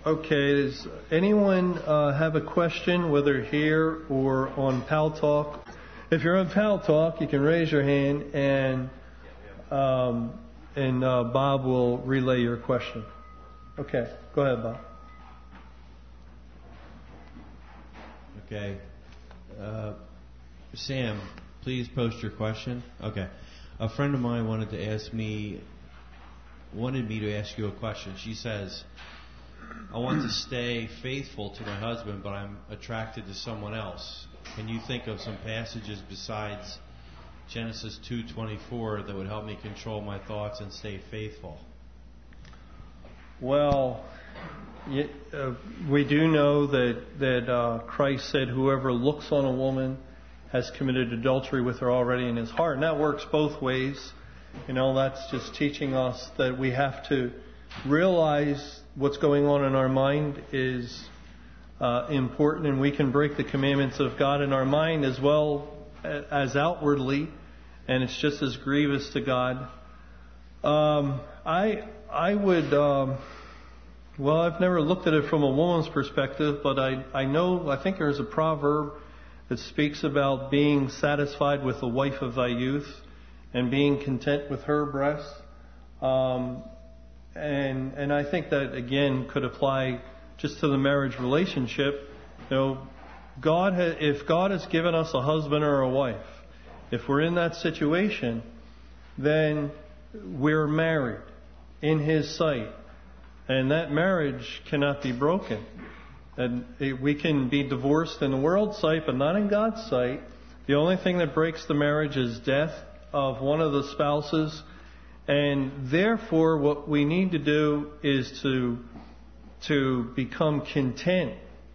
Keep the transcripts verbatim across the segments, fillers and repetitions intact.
Okay, does anyone uh, have a question, whether here or on Pal Talk? If you're on Pal Talk, you can raise your hand, and um, and uh, Bob will relay your question. Okay, go ahead, Bob. Okay. Uh, Sam, please post your question. Okay. A friend of mine wanted to ask me, wanted me to ask you a question. She says, I want to stay faithful to my husband, but I'm attracted to someone else. Can you think of some passages besides Genesis two twenty-four that would help me control my thoughts and stay faithful? Well, uh, we do know that, that uh, Christ said whoever looks on a woman has committed adultery with her already in his heart. And that works both ways. You know, that's just teaching us that we have to realize what's going on in our mind is uh, important, and we can break the commandments of God in our mind as well as outwardly, and it's just as grievous to God. Um, I I would, um, well, I've never looked at it from a woman's perspective, but I, I know, I think there's a proverb that speaks about being satisfied with the wife of thy youth and being content with her breast. Um, and and I think that, again, could apply just to the marriage relationship. You know, God ha- if God has given us a husband or a wife, if we're in that situation, then we're married in His sight. And that marriage cannot be broken. And it, we can be divorced in the world's sight, but not in God's sight. The only thing that breaks the marriage is death of one of the spouses. And therefore, what we need to do is to, to become content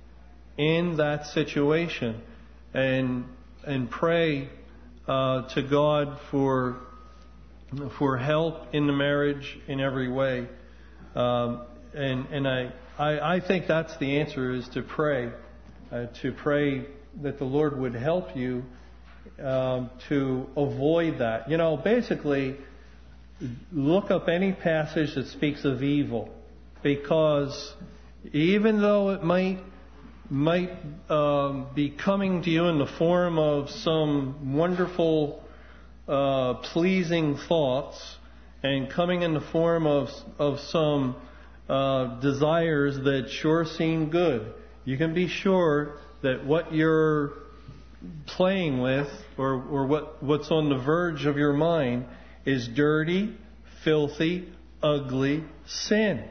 in that situation and, and pray uh, to God for, for help in the marriage in every way. Um, and, and I, I, I think that's the answer, is to pray, uh, to pray that the Lord would help you um, to avoid that. You know, basically, look up any passage that speaks of evil, because even though it might might um, be coming to you in the form of some wonderful, uh, pleasing thoughts, and coming in the form of of some uh, desires that sure seem good, you can be sure that what you're playing with, or or what what's on the verge of your mind, is dirty, filthy, ugly sin.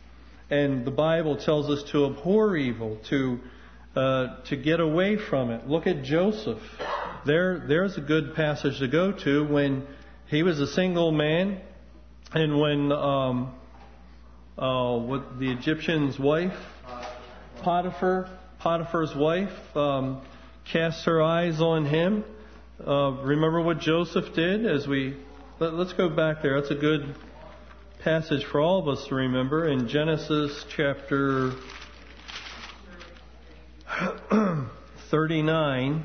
And the Bible tells us to abhor evil, to uh, to get away from it. Look at Joseph. There, there's a good passage to go to when he was a single man, and when um, uh, what the Egyptian's wife, Potiphar, Potiphar's wife, um, cast her eyes on him. Uh, remember what Joseph did? As we let, let's go back there. That's a good passage for all of us to remember in Genesis chapter thirty-nine,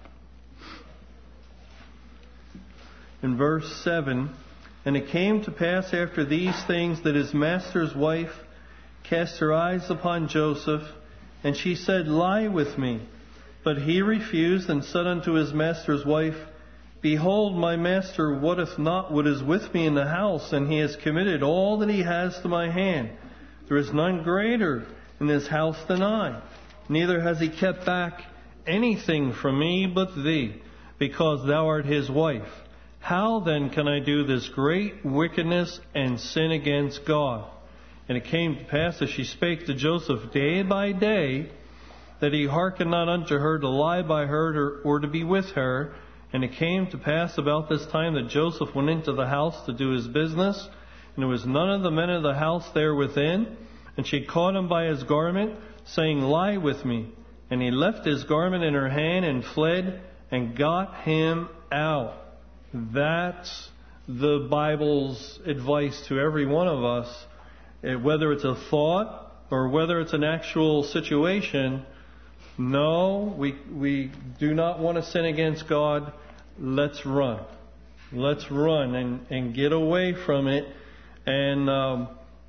in verse seven. And it came to pass after these things that his master's wife cast her eyes upon Joseph, and she said, Lie with me. But he refused, and said unto his master's wife, Behold, my master wotteth not what is with me in the house, and he has committed all that he has to my hand. There is none greater in this house than I. Neither has he kept back anything from me but thee, because thou art his wife. How then can I do this great wickedness and sin against God? And it came to pass, as she spake to Joseph day by day, that he hearkened not unto her to lie by her, or, or to be with her. And it came to pass about this time that Joseph went into the house to do his business, and there was none of the men of the house there within. And she caught him by his garment, saying, Lie with me. And he left his garment in her hand and fled and got him out. That's the Bible's advice to every one of us. Whether it's a thought or whether it's an actual situation, no, we we do not want to sin against God. Let's run. Let's run and, and get away from it. And um,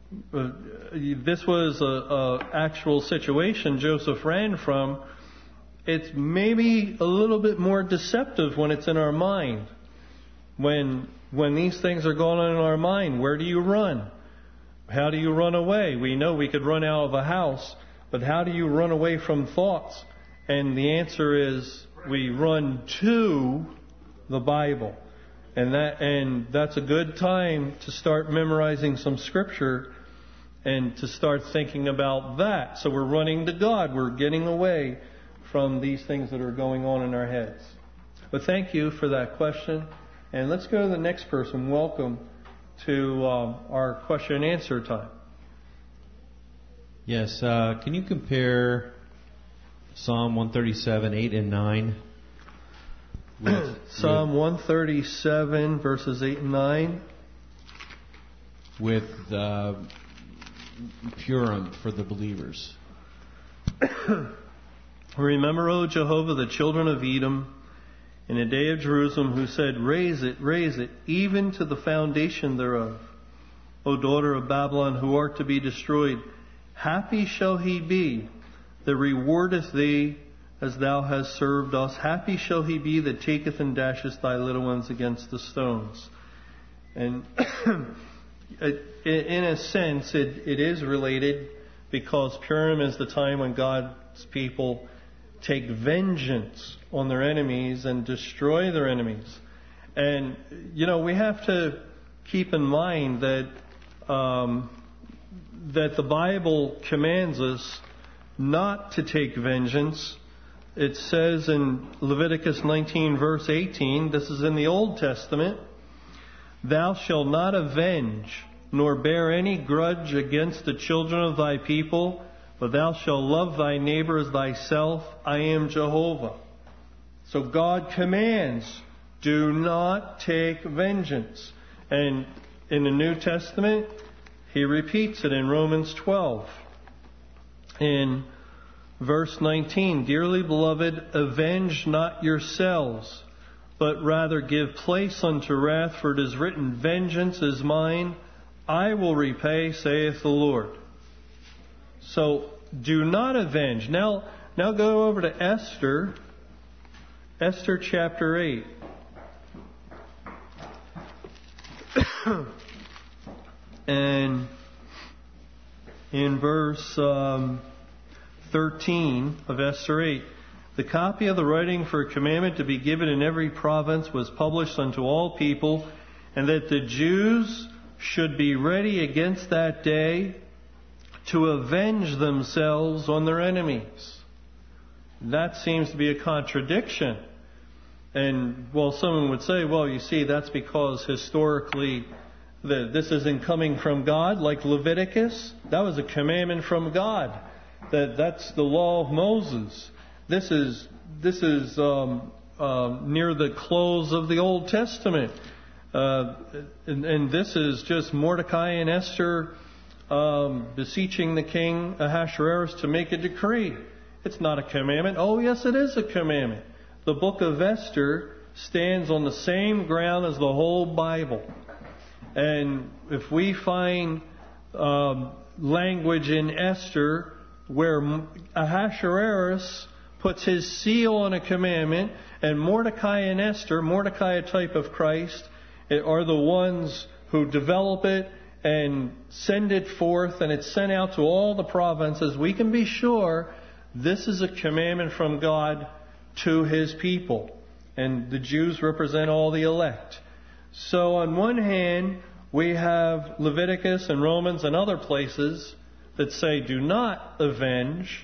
uh, this was a, a actual situation Joseph ran from. It's maybe a little bit more deceptive when it's in our mind. When when these things are going on in our mind, where do you run? How do you run away? We know we could run out of a house, but how do you run away from thoughts? And the answer is we run to the Bible. And that and that's a good time to start memorizing some scripture and to start thinking about that. So we're running to God. We're getting away from these things that are going on in our heads. But thank you for that question. And let's go to the next person. Welcome to um, our question and answer time. Yes. Uh, can you compare Psalm one thirty-seven, eight and nine? With, Psalm one thirty-seven, verses eight and nine. With uh, Purim for the believers. Remember, O Jehovah, the children of Edom, in the day of Jerusalem, who said, Raise it, raise it, even to the foundation thereof. O daughter of Babylon, who art to be destroyed, happy shall he be that rewardeth thee as thou hast served us. Happy shall he be that taketh and dasheth thy little ones against the stones. And in a sense, it, it is related, because Purim is the time when God's people take vengeance on their enemies and destroy their enemies. And, you know, we have to keep in mind that um, that the Bible commands us not to take vengeance. It says in Leviticus nineteen, verse eighteen, this is in the Old Testament, Thou shalt not avenge, nor bear any grudge against the children of thy people, but thou shalt love thy neighbor as thyself. I am Jehovah. So God commands, do not take vengeance. And in the New Testament, He repeats it in Romans twelve. In verse nineteen, Dearly beloved, avenge not yourselves, but rather give place unto wrath, for it is written, Vengeance is mine, I will repay, saith the Lord. So, do not avenge. Now, now go over to Esther, Esther chapter eight. And in verse um, thirteen of Esther eight, the copy of the writing for a commandment to be given in every province was published unto all people, and that the Jews should be ready against that day to avenge themselves on their enemies. That seems to be a contradiction. And, well, someone would say, well, you see, that's because historically that this isn't coming from God, like Leviticus. That was a commandment from God. That that's the law of Moses. This is this is um, uh, near the close of the Old Testament, uh, and, and this is just Mordecai and Esther um, beseeching the king Ahasuerus to make a decree. It's not a commandment. Oh, yes, it is a commandment. The book of Esther stands on the same ground as the whole Bible. And if we find um, language in Esther where Ahasuerus puts his seal on a commandment, and Mordecai and Esther, Mordecai a type of Christ, are the ones who develop it and send it forth, and it's sent out to all the provinces, we can be sure this is a commandment from God to His people. And the Jews represent all the elect. So on one hand, we have Leviticus and Romans and other places that say, do not avenge,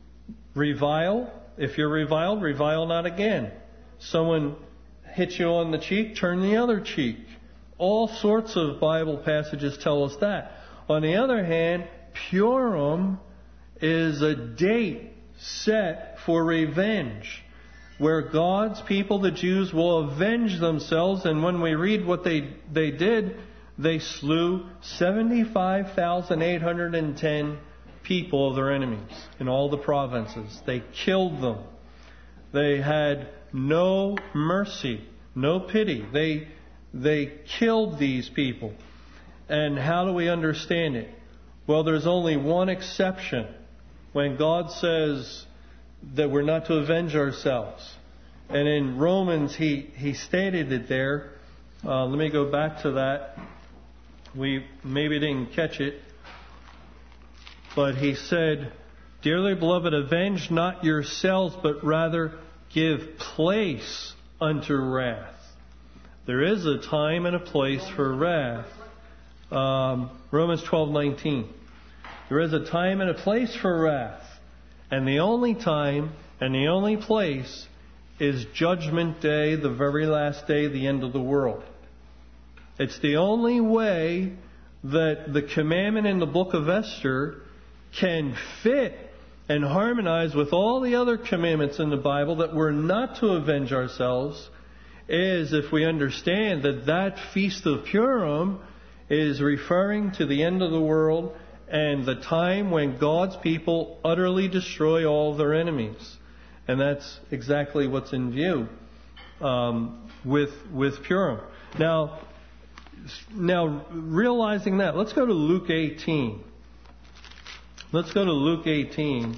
revile. If you're reviled, revile not again. Someone hits you on the cheek, turn the other cheek. All sorts of Bible passages tell us that. On the other hand, Purim is a date set for revenge, where God's people, the Jews, will avenge themselves. And when we read what they, they did, they slew seventy-five thousand eight hundred ten people of their enemies in all the provinces. They killed them. They had no mercy, no pity. They, they killed these people. And how do we understand it? Well, there's only one exception when God says that we're not to avenge ourselves. And in Romans, he, he stated it there. Uh, let me go back to that. We maybe didn't catch it. But he said, "Dearly beloved, avenge not yourselves, but rather give place unto wrath." There is a time and a place for wrath. Um, Romans twelve nineteen. There is a time and a place for wrath. And the only time and the only place is Judgment Day, the very last day, the end of the world. It's the only way that the commandment in the book of Esther can fit and harmonize with all the other commandments in the Bible that we're not to avenge ourselves, is if we understand that that Feast of Purim is referring to the end of the world and the time when God's people utterly destroy all of their enemies. And that's exactly what's in view um, with with Purim. Now, now, realizing that, let's go to Luke eighteen. Let's go to Luke eighteen.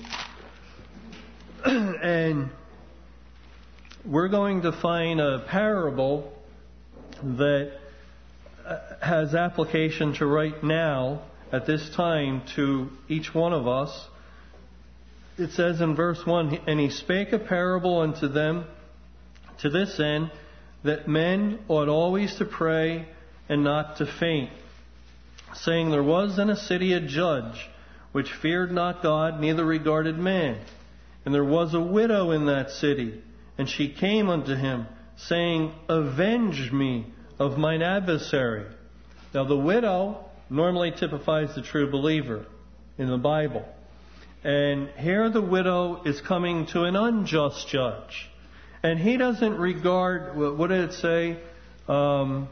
And we're going to find a parable that has application to right now, at this time, to each one of us. It says in verse one, "And he spake a parable unto them to this end, that men ought always to pray and not to faint, saying, There was in a city a judge, which feared not God, neither regarded man. And there was a widow in that city, and she came unto him, saying, Avenge me of mine adversary." Now the widow normally typifies the true believer in the Bible. And here the widow is coming to an unjust judge. And he doesn't regard, what did it say? Um,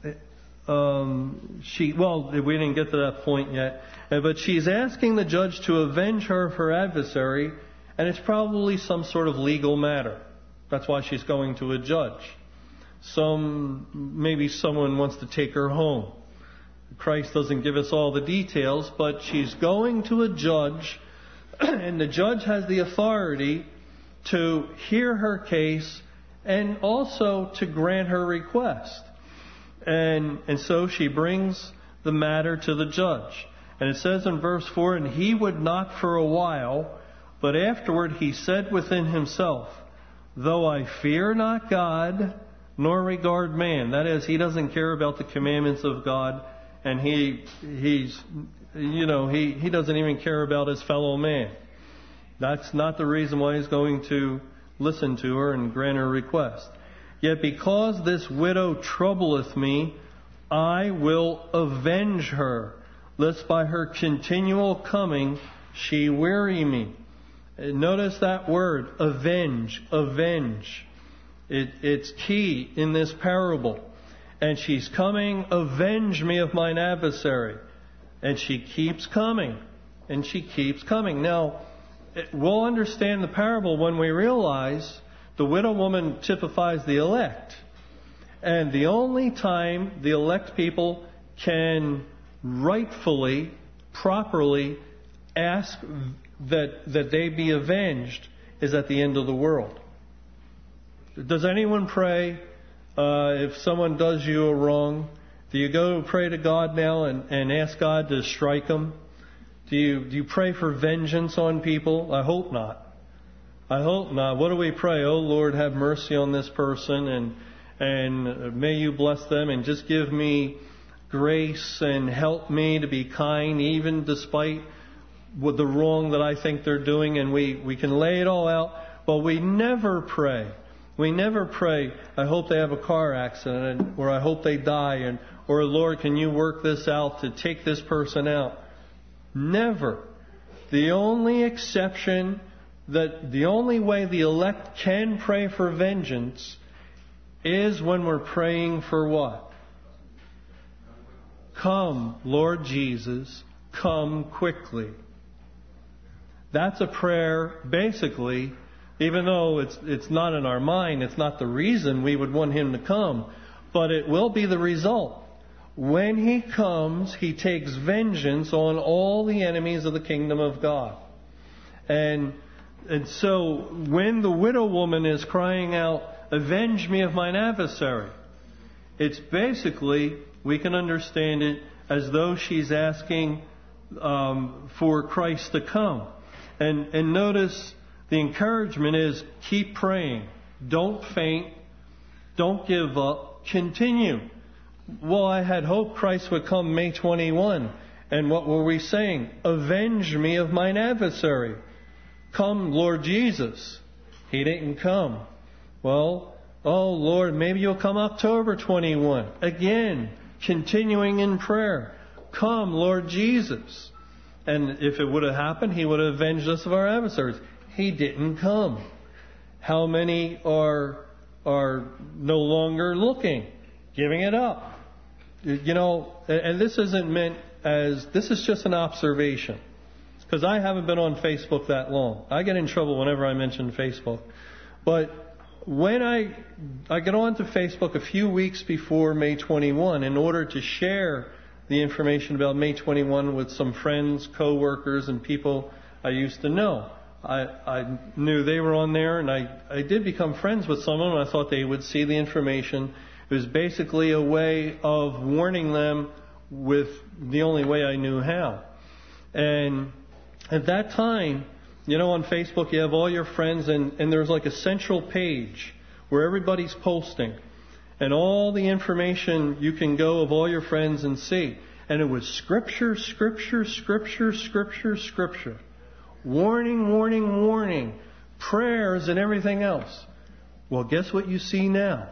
um, she, well, we didn't get to that point yet. But she's asking the judge to avenge her of her adversary, and it's probably some sort of legal matter. That's why she's going to a judge. Some, maybe someone wants to take her home. Christ doesn't give us all the details, but she's going to a judge, and the judge has the authority to hear her case and also to grant her request. And, and so she brings the matter to the judge. And it says in verse four, "And he would not for a while, but afterward he said within himself, Though I fear not God, nor regard man." That is, he doesn't care about the commandments of God, and he he's you know he, he doesn't even care about his fellow man. That's not the reason why he's going to listen to her and grant her request. "Yet because this widow troubleth me, I will avenge her, lest by her continual coming she weary me." Notice that word, avenge, avenge. It, it's key in this parable. "And she's coming, avenge me of mine adversary." And she keeps coming, and she keeps coming. Now, we'll understand the parable when we realize the widow woman typifies the elect. And the only time the elect people can rightfully, properly ask that that they be avenged is at the end of the world. Does anyone pray uh, if someone does you a wrong? Do you go pray to God now and, and ask God to strike them? Do you do you pray for vengeance on people? I hope not. I hope not. What do we pray? "Oh Lord, have mercy on this person, and and may you bless them, and just give me grace and help me to be kind, even despite with the wrong that I think they're doing," and we, we can lay it all out, but we never pray. We never pray, "I hope they have a car accident," or "I hope they die," and or "Lord, can you work this out to take this person out?" Never. The only exception, that the only way the elect can pray for vengeance is when we're praying for what? "Come, Lord Jesus, come quickly." That's a prayer, basically, even though it's it's not in our mind, it's not the reason we would want him to come, but it will be the result. when He comes, He takes vengeance on all the enemies of the kingdom of God. And and so when the widow woman is crying out, "Avenge me of mine adversary," it's basically, we can understand it as though she's asking um, for Christ to come. And, and notice the encouragement is keep praying. Don't faint. Don't give up. Continue. Well, I had hoped Christ would come May twenty-first. And what were we saying? Avenge me of mine adversary. Come, Lord Jesus. He didn't come. Well, oh Lord, maybe you'll come October twenty-first. Again, continuing in prayer. Come, Lord Jesus. And if it would have happened, He would have avenged us of our adversaries. He didn't come. How many are are no longer looking, giving it up? You know, and this isn't meant as, this is just an observation. Because I haven't been on Facebook that long. I get in trouble whenever I mention Facebook. But when I I get onto Facebook a few weeks before May twenty-first in order to share the information about May twenty-first with some friends, co-workers, and people I used to know. I, I knew they were on there, and I, I did become friends with some of them. I thought they would see the information. It was basically a way of warning them with the only way I knew how. And at that time, you know, on Facebook you have all your friends, and, and there's like a central page where everybody's posting. And all the information you can go of all your friends and see. And it was scripture, scripture, scripture, scripture, scripture. Warning, warning, warning. Prayers and everything else. Well, guess what you see now?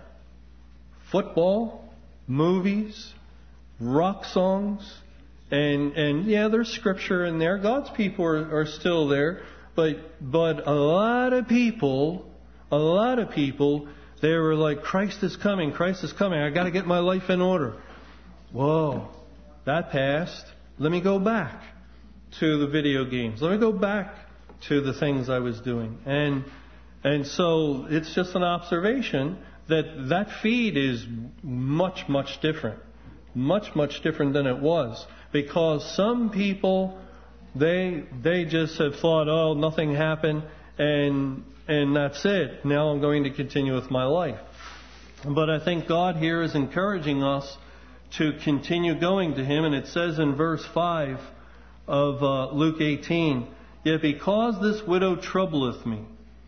Football, movies, rock songs, and and yeah, there's scripture in there. God's people are, are still there, but but a lot of people, a lot of people, they were like, Christ is coming, Christ is coming. I got to get my life in order. Whoa, that passed. Let me go back to the video games. Let me go back to the things I was doing, and and so it's just an observation that that feed is much, much different. Much, much different than it was. Because some people, they they just have thought, oh, nothing happened, and and that's it. Now I'm going to continue with my life. But I think God here is encouraging us to continue going to Him. And it says in verse five of uh, Luke eighteen, "Yet because this widow troubleth me,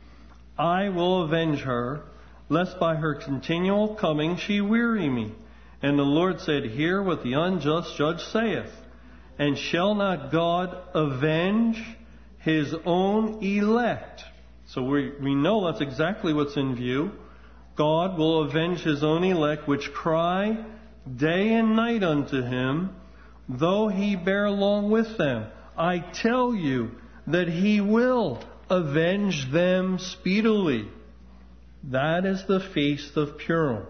I will avenge her, lest by her continual coming she weary me. And the Lord said, Hear what the unjust judge saith. And shall not God avenge His own elect?" So we, we know that's exactly what's in view. God will avenge His own elect, which cry day and night unto Him, though He bear long with them. I tell you that He will avenge them speedily. That is the feast of Purim.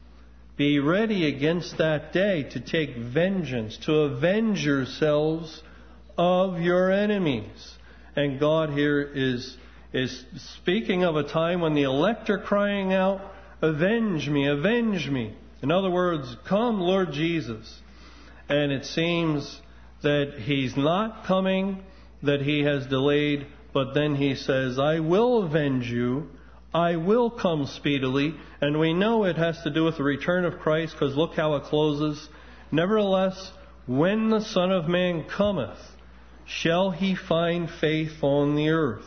Be ready against that day to take vengeance, to avenge yourselves of your enemies. And God here is, is speaking of a time when the elect are crying out, avenge me, avenge me. In other words, come Lord Jesus. And it seems that He's not coming, that He has delayed, but then He says, I will avenge you. I will come speedily. And we know it has to do with the return of Christ, because look how it closes. Nevertheless, when the Son of Man cometh, shall He find faith on the earth?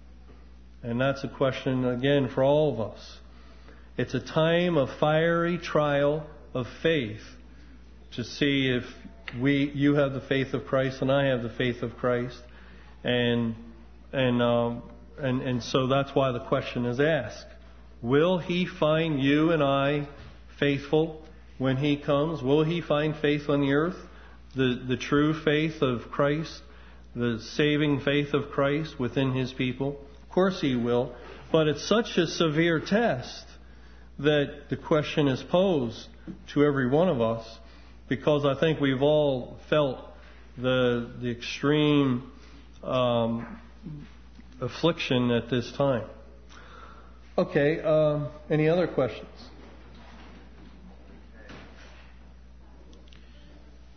And that's a question, again, for all of us. It's a time of fiery trial of faith to see if we, you have the faith of Christ and I have the faith of Christ. And, and, um, And, and so that's why the question is asked. Will He find you and I faithful when He comes? Will He find faith on the earth? The, the true faith of Christ? The saving faith of Christ within His people? Of course He will. But it's such a severe test that the question is posed to every one of us, because I think we've all felt the, the extreme um, affliction at this time. Okay, um, any other questions?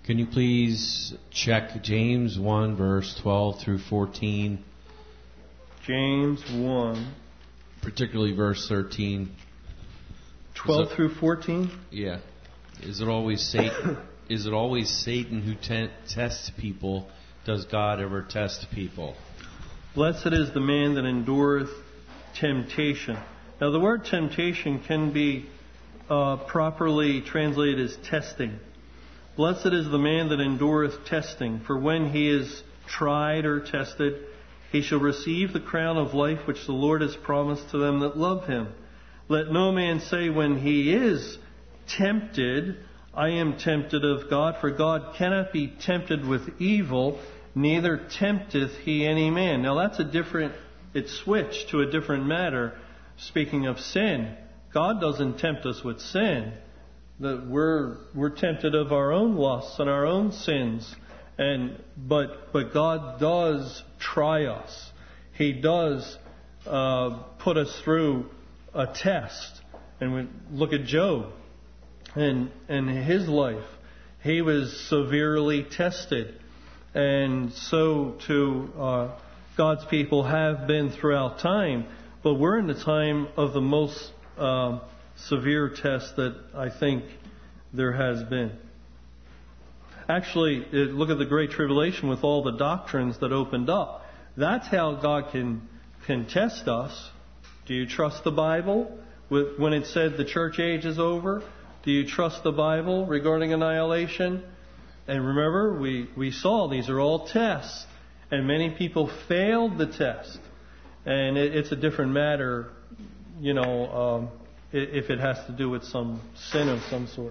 Can you please check James one, verse twelve through fourteen? James one. Particularly verse thirteen. twelve through fourteen? Yeah. Is it always Satan? Is it always Satan who te- tests people? Does God ever test people? Blessed is the man that endureth temptation. Now the word temptation can be uh, properly translated as testing. Blessed is the man that endureth testing, for when he is tried or tested, he shall receive the crown of life which the Lord has promised to them that love him. Let no man say when he is tempted, I am tempted of God, for God cannot be tempted with evil, neither tempteth he any man. Now that's a different, it's switched to a different matter. Speaking of sin, God doesn't tempt us with sin. That we're we're tempted of our own lusts and our own sins, and but but God does try us. He does uh, put us through a test. And we look at Job and and his life. He was severely tested, and so too uh, God's people have been throughout time. But we're in the time of the most uh, severe test that I think there has been. Actually, look at the Great Tribulation with all the doctrines that opened up. That's how God can can test us. Do you trust the Bible? When it said the church age is over, do you trust the Bible regarding annihilation? And remember, we, we saw these are all tests. And many people failed the test. And it, it's a different matter, you know, um, if it has to do with some sin of some sort.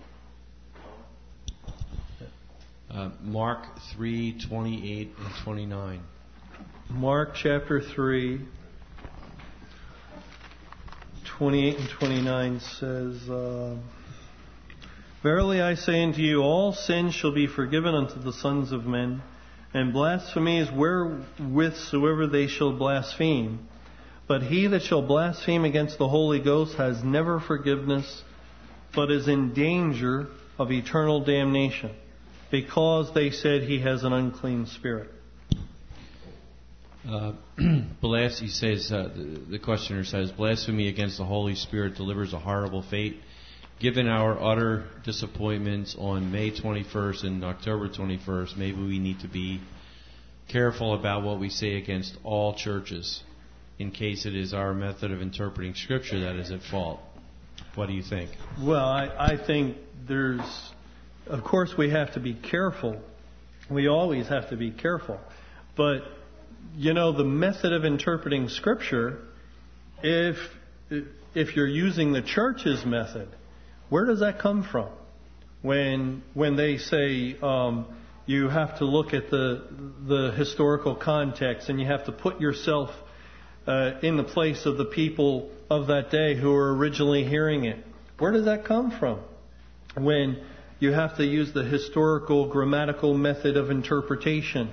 Uh, Mark three, twenty-eight and twenty-nine. Mark chapter three, twenty-eight and twenty-nine says, uh, Verily I say unto you, all sins shall be forgiven unto the sons of men, and blasphemies wherewith soever they shall blaspheme. But he that shall blaspheme against the Holy Ghost has never forgiveness, but is in danger of eternal damnation, because they said he has an unclean spirit. Uh, Blas- he says, uh, the, the questioner says, blasphemy against the Holy Spirit delivers a horrible fate. Given our utter disappointments on May twenty-first and October twenty-first, maybe we need to be careful about what we say against all churches, in case it is our method of interpreting Scripture that is at fault. What do you think? Well, I, I think there's, of course, we have to be careful. We always have to be careful. But, you know, the method of interpreting Scripture, if if you're using the church's method, where does that come from? When when they say um, you have to look at the the historical context and you have to put yourself uh, in the place of the people of that day who were originally hearing it, where does that come from? When you have to use the historical grammatical method of interpretation,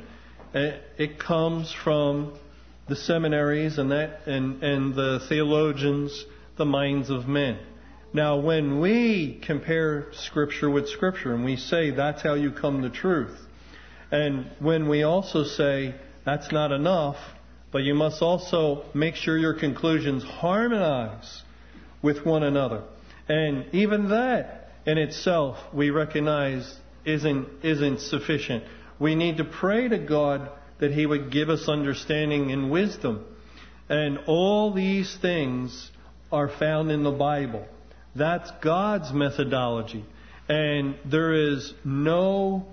it comes from the seminaries and that and, and the theologians, the minds of men. Now, when we compare Scripture with Scripture and we say that's how you come to truth, and when we also say that's not enough, but you must also make sure your conclusions harmonize with one another, and even that in itself we recognize isn't isn't sufficient. We need to pray to God that He would give us understanding and wisdom. And all these things are found in the Bible. That's God's methodology. And there is no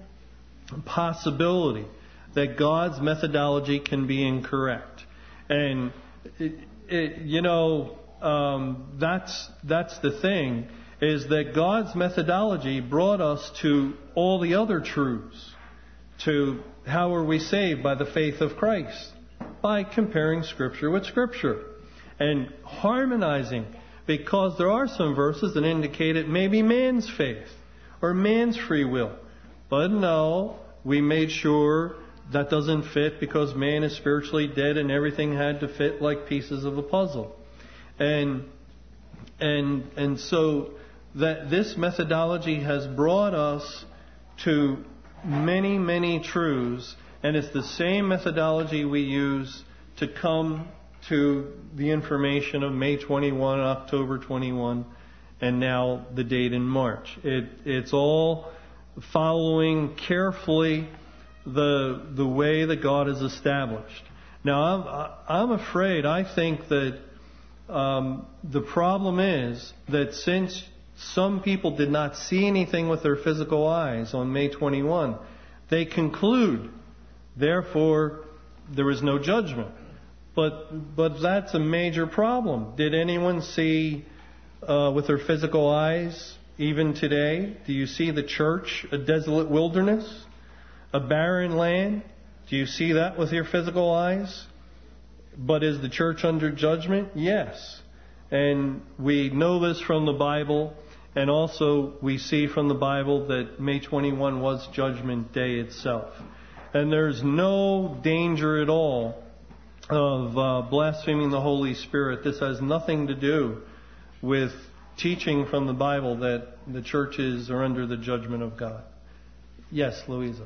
possibility that God's methodology can be incorrect. And, it, it, you know, um, that's that's the thing, is that God's methodology brought us to all the other truths. To how are we saved? By the faith of Christ. By comparing Scripture with Scripture. And harmonizing. Because there are some verses that indicate it may be man's faith. Or man's free will. But no, we made sure that doesn't fit because man is spiritually dead and everything had to fit like pieces of a puzzle. And and and so that this methodology has brought us to many, many truths, and it's the same methodology we use to come to the information of May twenty-first, October twenty-first, and now the date in March. It, it's all following carefully the the way that God has established. Now, I'm, I'm afraid, I think that um, the problem is that since some people did not see anything with their physical eyes on May twenty-first, they conclude, therefore, there was no judgment. But but that's a major problem. Did anyone see uh, with their physical eyes even today? Do you see the church a desolate wilderness, a barren land? Do you see that with your physical eyes? But is the church under judgment? Yes. And we know this from the Bible, and also we see from the Bible that May twenty-first was Judgment Day itself. And there's no danger at all of uh, blaspheming the Holy Spirit. This has nothing to do with teaching from the Bible that the churches are under the judgment of God. Yes, Louisa.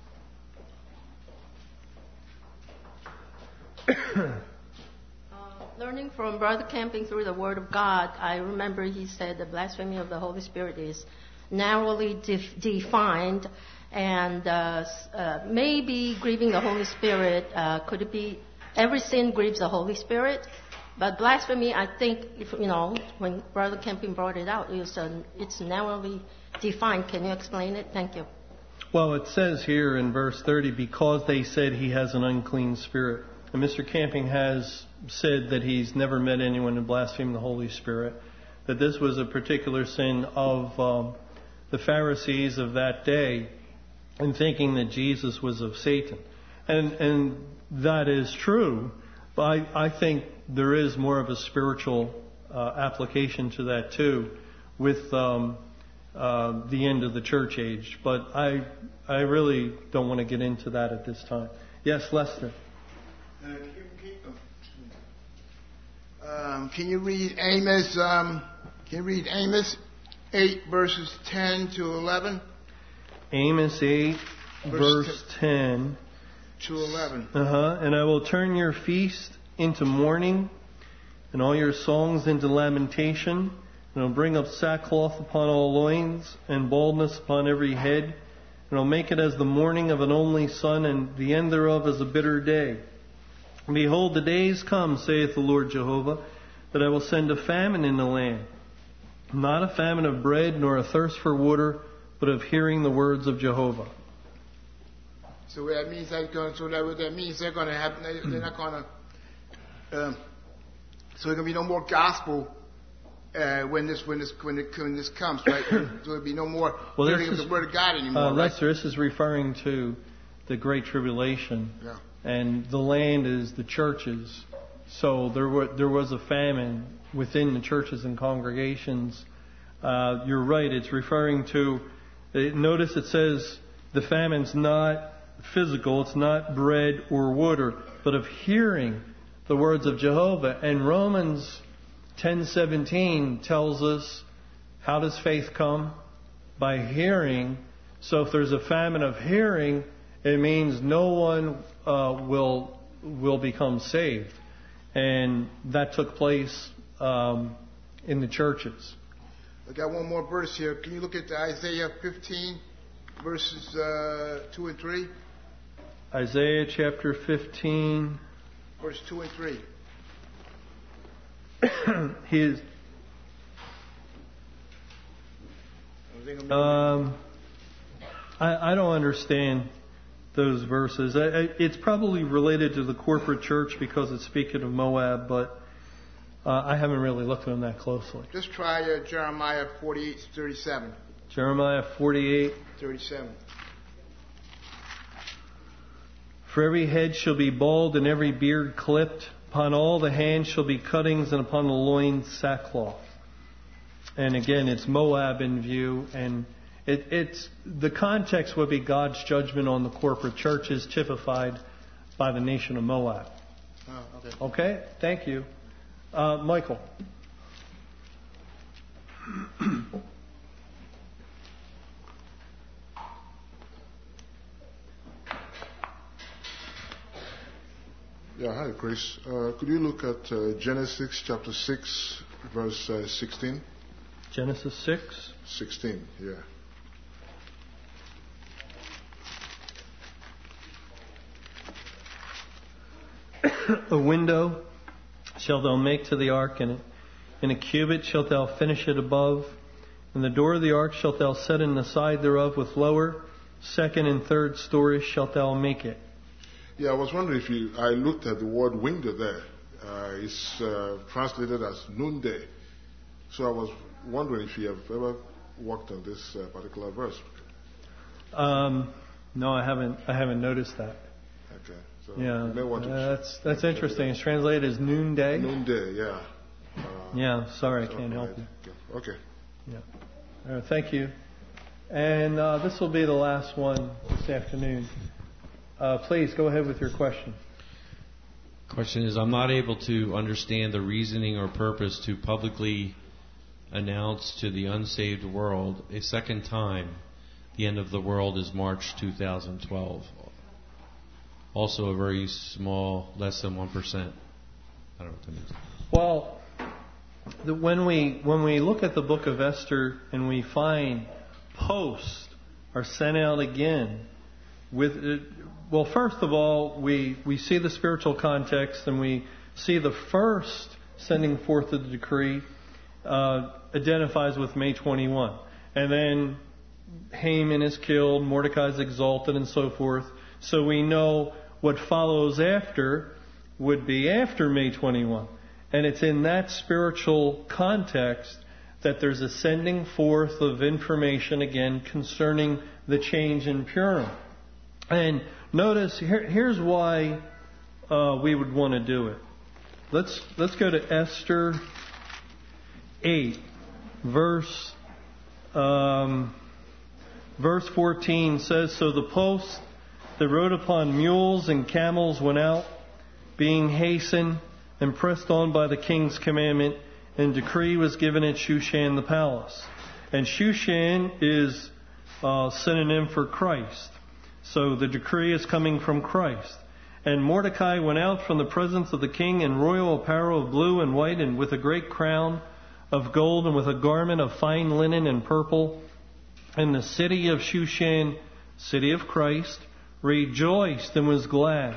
uh, learning from Brother Camping through the Word of God, I remember he said the blasphemy of the Holy Spirit is narrowly def- defined, and uh, uh, maybe grieving the Holy Spirit, uh, could it be every sin grieves the Holy Spirit? But blasphemy, I think, if, you know, when Brother Camping brought it out, it was, uh, it's narrowly defined. Can you explain it? Thank you. Well, it says here in verse thirty, because they said he has an unclean spirit. And Mister Camping has said that he's never met anyone who blasphemed the Holy Spirit, that this was a particular sin of um, the Pharisees of that day in thinking that Jesus was of Satan. And, and that is true, but I, I think there is more of a spiritual uh, application to that too with um, uh, the end of the church age. But I, I really don't want to get into that at this time. Yes, Lester. Uh, can, can, um, can you read Amos? Um, can you read Amos eight verses ten to eleven? Amos eight verse, verse ten to eleven. Uh huh. And I will turn your feast into mourning, and all your songs into lamentation, and I'll bring up sackcloth upon all loins, and baldness upon every head, and I'll make it as the mourning of an only son, and the end thereof as a bitter day. Behold, the days come, saith the Lord Jehovah, that I will send a famine in the land, not a famine of bread, nor a thirst for water, but of hearing the words of Jehovah. So that means that going. So that, that means they're going to have. They're not going to. Um, so there's going to be no more gospel uh, when this when this when, it, when this comes, right? So there'll be no more well, hearing is, of the word of God anymore. Uh, right? Lester, this is referring to the Great Tribulation. Yeah. And the land is the churches. So there were, there was a famine within the churches and congregations. Uh, you're right, it's referring to, notice it says the famine's not physical, it's not bread or water, but of hearing the words of Jehovah. And Romans ten seventeen tells us, how does faith come? By hearing. So if there's a famine of hearing, it means no one uh, will will become saved, and that took place um, in the churches. I got one more verse here. Can you look at Isaiah fifteen, verses uh, two and three? Isaiah chapter fifteen, verse two and three. he is. Um, I, I don't understand those verses. I, I, it's probably related to the corporate church because it's speaking of Moab, but uh, I haven't really looked at them that closely. Just try uh, Jeremiah forty-eight thirty-seven. Jeremiah forty-eight thirty-seven. For every head shall be bald and every beard clipped. Upon all the hands shall be cuttings, and upon the loins sackcloth. And again, it's Moab in view, and It, it's the context would be God's judgment on the corporate churches, typified by the nation of Moab. Oh, okay. Okay, thank you, uh, Michael. Yeah, hi, Chris. Uh, could you look at uh, Genesis chapter six, verse uh, sixteen? Genesis six? sixteen, yeah. A window shalt thou make to the ark, and in a cubit shalt thou finish it above. And the door of the ark shalt thou set in the side thereof with lower, second and third stories shalt thou make it. Yeah, I was wondering if you, I looked at the word window there. Uh, it's uh, translated as noonday. So I was wondering if you have ever worked on this uh, particular verse. Um, no, I haven't. I haven't noticed that. Okay. So Yeah, you may want to uh, that's that's interesting. It's translated as noonday. Noonday, yeah. Uh, Yeah, sorry, I so, can't help right. you. Okay. Yeah. Uh, thank you. And uh, this will be the last one this afternoon. Uh, please go ahead with your question. Question is, I'm not able to understand the reasoning or purpose to publicly announce to the unsaved world a second time the end of the world is March two thousand twelve. Also a very small, less than one percent. I don't know what that means. Well, the, when we when we look at the book of Esther and we find posts are sent out again with it, well, first of all, we we see the spiritual context and we see the first sending forth of the decree uh, identifies with May twenty-first, and then Haman is killed, Mordecai is exalted, and so forth. So we know what follows after would be after May twenty-first. And it's in that spiritual context that there's a sending forth of information again concerning the change in Purim. And notice, here, here's why uh, we would want to do it. Let's let's go to Esther eight, verse um, verse fourteen says, "So the posts that rode upon mules and camels went out, being hastened and pressed on by the king's commandment, and decree was given at Shushan the palace." And Shushan is a synonym for Christ. So the decree is coming from Christ. "And Mordecai went out from the presence of the king in royal apparel of blue and white, and with a great crown of gold, and with a garment of fine linen and purple. And the city of Shushan, city of Christ, rejoiced and was glad.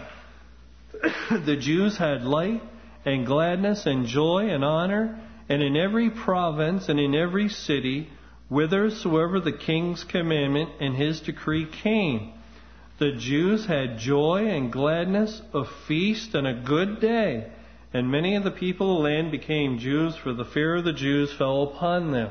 The Jews had light and gladness and joy and honor, and in every province and in every city, whithersoever the king's commandment and his decree came, the Jews had joy and gladness, a feast and a good day. And many of the people of the land became Jews, for the fear of the Jews fell upon them."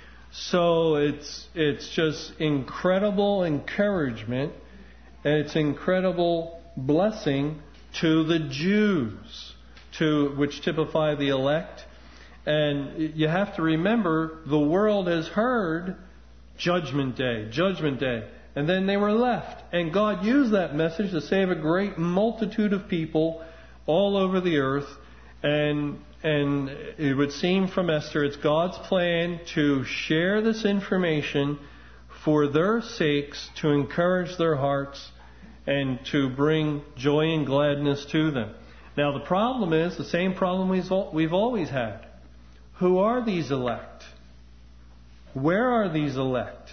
So it's it's just incredible encouragement, and it's incredible blessing to the Jews, to which typify the elect. And you have to remember, the world has heard Judgment Day, Judgment Day. And then they were left. And God used that message to save a great multitude of people all over the earth. And and it would seem from Esther, it's God's plan to share this information for their sakes, to encourage their hearts, and to bring joy and gladness to them. Now the problem is the same problem we've always had. Who are these elect? Where are these elect?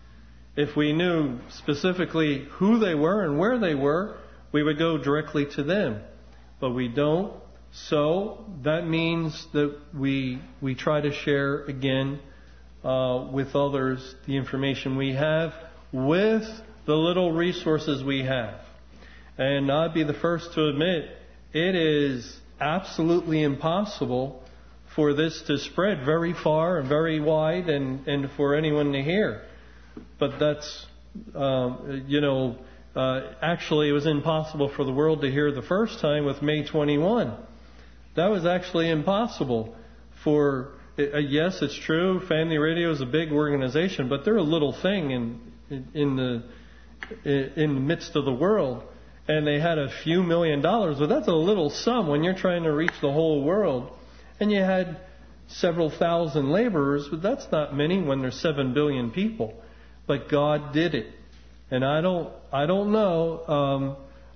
If we knew specifically who they were and where they were, we would go directly to them. But we don't. So that means that we we try to share again uh, with others the information we have with the little resources we have. And I'd be the first to admit, it is absolutely impossible for this to spread very far and very wide and, and for anyone to hear. But that's, um, you know, uh, actually it was impossible for the world to hear the first time with May twenty-first. That was actually impossible for, uh, yes, it's true, Family Radio is a big organization, but they're a little thing in, in, in the in the midst of the world. And they had a few million dollars, but that's a little sum when you're trying to reach the whole world. And you had several thousand laborers, but that's not many when there's seven billion people. But God did it. And I don't I don't know. Um,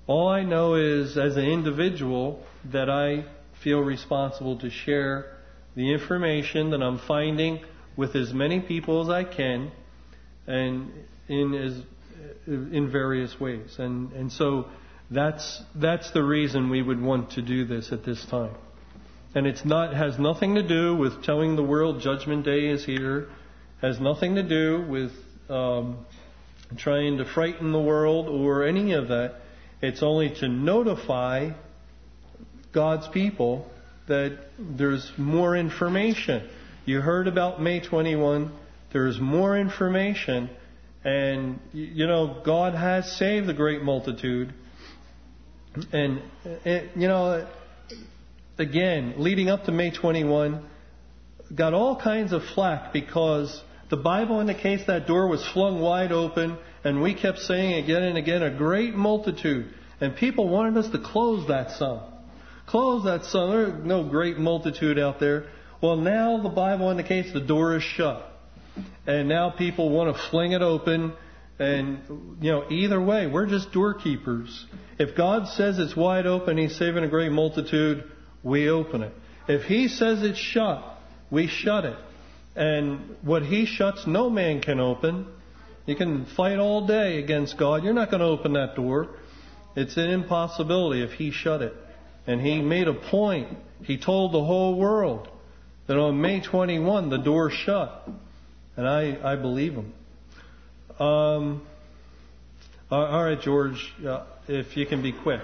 All I know is, as an individual, that I feel responsible to share the information that I'm finding with as many people as I can, and in as in various ways. And and so that's that's the reason we would want to do this at this time. And it's not has nothing to do with telling the world Judgment Day is here. Has nothing to do with um, trying to frighten the world or any of that. It's only to notify God's people that there's more information. You heard about May twenty-first. There's more information. And, you know, God has saved the great multitude. And, it, you know, again, leading up to May twenty-first, got all kinds of flack because the Bible indicates that door was flung wide open, and we kept saying again and again, a great multitude. And people wanted us to close that sum. Close that sum. There's no great multitude out there. Well, now the Bible indicates the door is shut. And now people want to fling it open. And, you know, either way, we're just doorkeepers. If God says it's wide open, He's saving a great multitude, we open it. If He says it's shut, we shut it. And what He shuts, no man can open. You can fight all day against God. You're not going to open that door. It's an impossibility if He shut it. And He made a point. He told the whole world that on May twenty-first, the door shut. And I, I believe Him. Um, all right, George, uh, if you can be quick.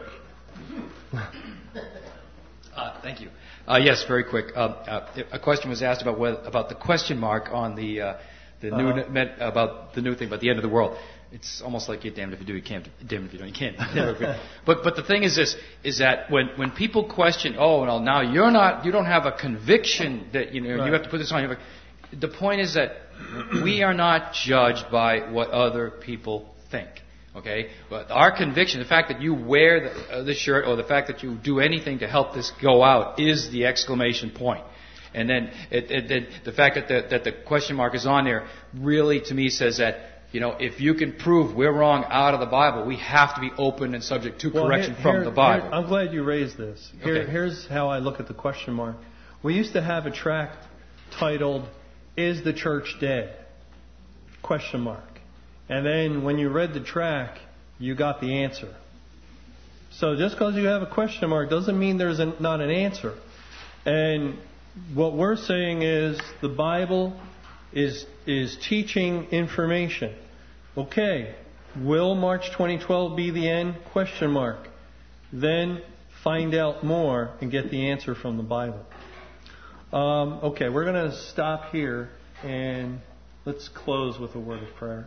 Uh, thank you. Uh, yes, very quick. Uh, uh, a question was asked about whether, about the question mark on the uh, the new Uh-huh. meant about the new thing about the end of the world. It's almost like you're damned if you do, you can't. Damned if you don't, you can't. but but the thing is this: is that when, when people question, oh, well, now you're not, you don't have a conviction that you know Right. you have to put this on. You have a, the point is that we are not judged by what other people think. Okay, but our conviction, the fact that you wear the, uh, the shirt or the fact that you do anything to help this go out, is the exclamation point. And then it, it, it, the fact that the, that the question mark is on there really, to me, says that, you know, if you can prove we're wrong out of the Bible, we have to be open and subject to Well, correction here- from here- the Bible. here- I'm glad you raised this. Here, Okay. Here's how I look at the question mark. We used to have a tract titled, "Is the Church Dead?" Question mark. And then when you read the tract, you got the answer. So just because you have a question mark doesn't mean there's a, not an answer. And what we're saying is the Bible is is teaching information. Okay, will March twenty twelve be the end? Question mark. Then find out more and get the answer from the Bible. Um, okay, we're going to stop here and let's close with a word of prayer.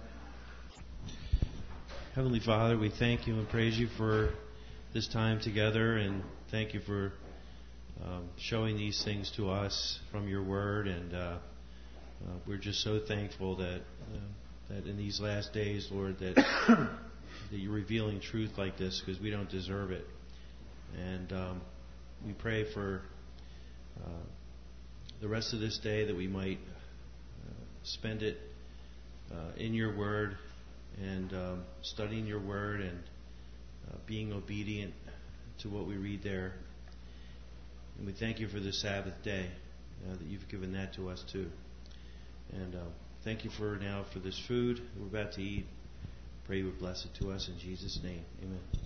Heavenly Father, we thank you and praise you for this time together, and thank you for um, showing these things to us from your word. And uh, uh, we're just so thankful that uh, that in these last days, Lord, that that you're revealing truth like this, because we don't deserve it. And um, we pray for uh, the rest of this day that we might uh, spend it uh, in your word, and um, studying your word, and uh, being obedient to what we read there. And we thank you for this Sabbath day, uh, that you've given that to us too. And uh, thank you for now for this food that we're about to eat. Pray you would bless it to us in Jesus' name. Amen.